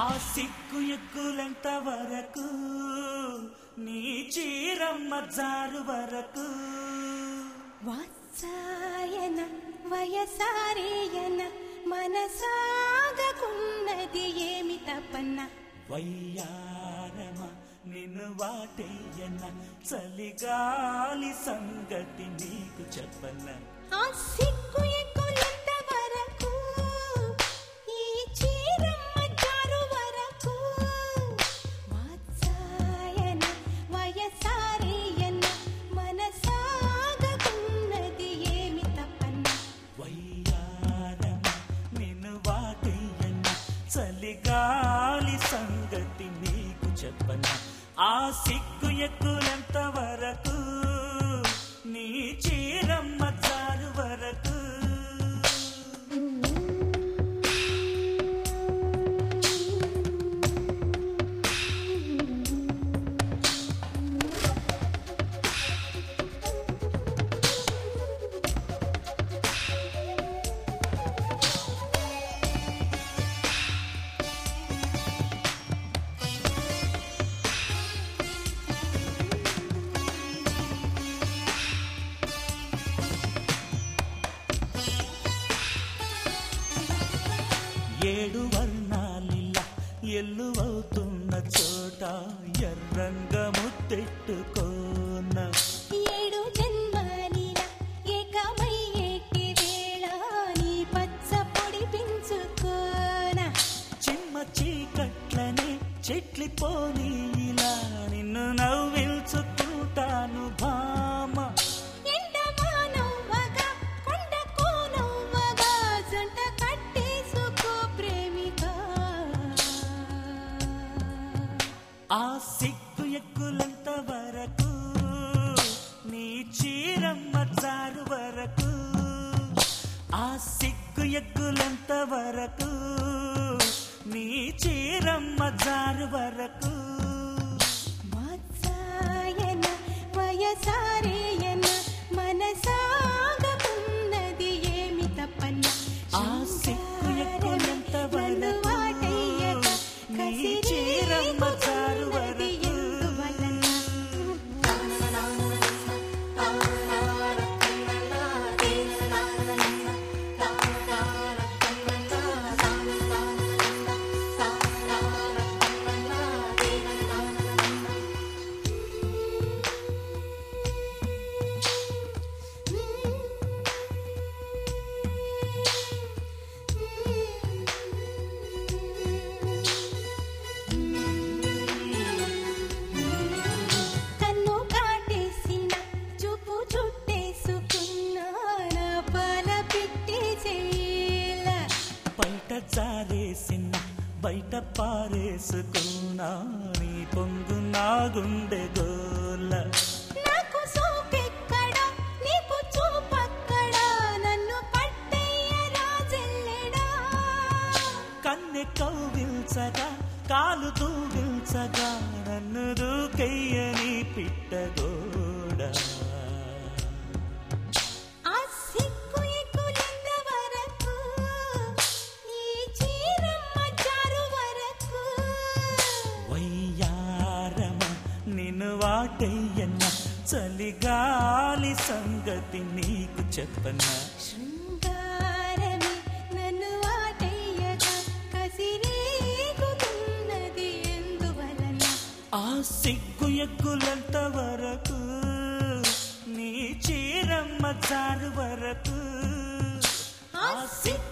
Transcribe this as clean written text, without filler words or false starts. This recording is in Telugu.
సిగ్గు ఎగ్గులెంత వరకు నీ చీరమ్మ జారు వరకు వాత్సాయన వయసారేయన మనసాగకున్నది ఏమి తపన్న వయ్యారమ నిన్ను వాటేయన చలిగాలి సంగతి నీకు చెప్పన్న ఆ సిగ్గు ఎగ్గులెంత వరకు ఈ చీరమ్మ జారు వరకు వాత్సాయన వయసారేయన మనసాగకున్నది ఏమి తపన్న వయ్యారమ నిన్ను వాటేయన చలిగాలి సంగతి నీకు చెప్పన్న ఆ సిగ్గు ఎగ్గులెంత వరకు నీ చీరమ్మ జారు వరకు ఏడు వర్ణాలిలా ఎల్లువవుతున్న చోట ఎర్రంగా ముత్తెట్టుకోన ఏడు జన్మాలిలా ఏకమయ్యేటి వేళ నీ పచ్చ పొడి పెంచుకోన చిమ్మ చీకట్లనే చెట్లిపోని ఇలా నిన్ను నవ్విల్చుకుంటాను భామ ఎండమానవ్వగా కొండకు నవ్వగా జంట కట్టేసుకో ప్రేమిక ఆ సిగ్గు ఎగ్గులంత వరకు నీ చీరమ్మ జారు వరకు ఆ సిగ్గు ఎగ్గులంత వరకు నీ చీరమ్మ జారు వరకు వాత్సాయన వయసారేయన మనసాగకున్నది ఏమి తపన్న ఆ సిగ్గు ఎగ్గులంత నన్ను వరకు వాటయ్యక నీ చీరమ్మ జారు కసిరేగుతున్నది వరకు ఎందువలన కన్ను కాటేసిన చూపు చుట్టేసుకున్న నా పాల పిట్టి చేల బయట జారేసిన బయట పారేసుకున్నా నీ పొంగు నా గుండె గోల నాకు సోపెక్కడా నీకు చూపక్కడా నన్ను పట్టయ్య రాజెల్లెడా కన్నె కౌగిల్చగా కాలు దూగిల్చగా నన్ను దూకెయ్యని పిట్టగోడ ఆ సిగ్గు ఎగ్గులెంత వరకు ఈ చీరమ్మ జారు వరకు వయ్యారమ నిన్ను వాటయ్యన్న చలిగాలి సంగతి నీకు చెప్పన్నా శృంగారమే నన్ను వాటయ్యగా కసిరేగుతున్నది ఎందువలన ఆ సిగ్గు ఎగ్గులంత వరకు నీ చీరమ్మ జారు వరకు ఆ సిగ్గు